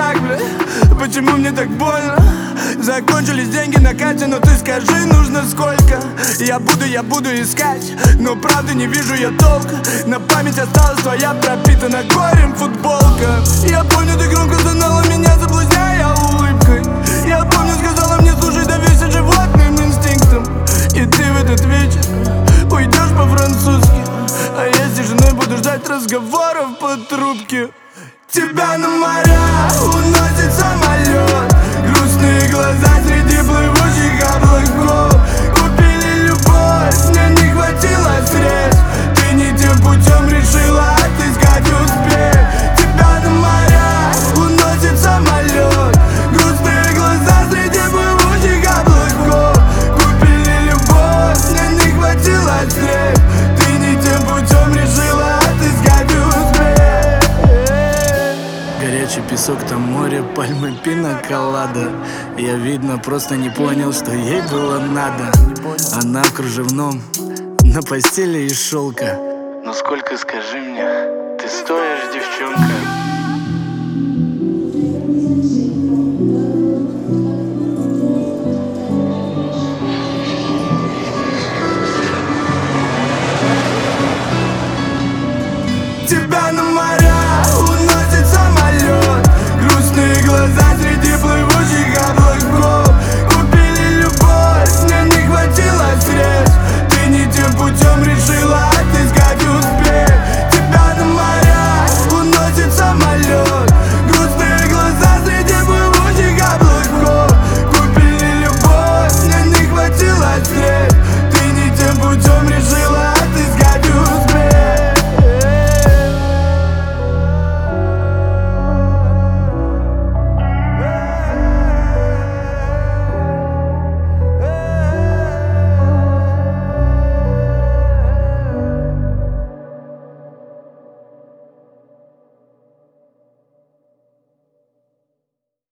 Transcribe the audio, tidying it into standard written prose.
так, бля? Почему мне так больно? Закончились деньги на Кате, но ты скажи, нужно сколько? Я буду искать, но правда не вижу я толка. На память осталась твоя пропитана горем футболка. Я помню, ты громко стонала меня, заблудняя улыбкой. Я помню, сказала мне, слушай, доверься животным инстинктам. И ты в этот вечер уйдешь по-французски, а я с тишиной буду ждать разговоров по трубке. Тебя на моря уносит самолет, грустные глаза среди плывущих облаков. Купили любовь, мне не хватило средств. Ты не тем путем решила отыскать успех. Тебя на моря уносит самолет, грустные глаза среди плывущих облаков. Купили любовь, мне не хватило средств. Ты не тем путем решила отыскать успех. Горячий песок, там море, пальмы, пина-колада. Я, видно, просто не понял, что ей было надо. Она в кружевном, на постели из шелка. Ну сколько, скажи мне, ты стоишь, девчонка?